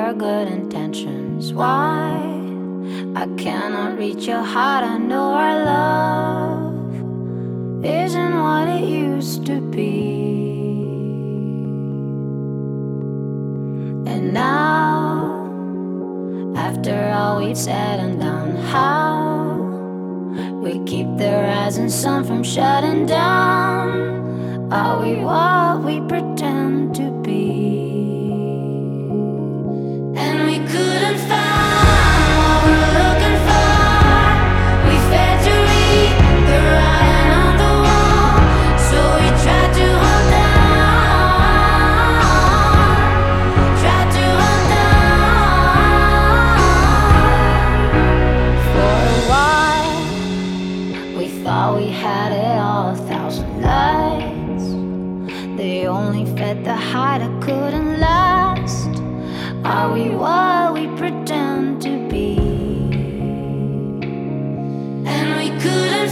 your good intentions. Why I cannot reach your heart? I know our love isn't what it used to be. And now, after all we've said and done, how we keep the rising sun from shutting down? Are we what we pretend to be? And we couldn't find what we're looking for. We failed to read the writing on the wall, so we tried to hold on, tried to hold on. For a while we thought we had it all, 1,000 lights. They only fed the high that couldn't last. Are we what we pretend to be? And we couldn't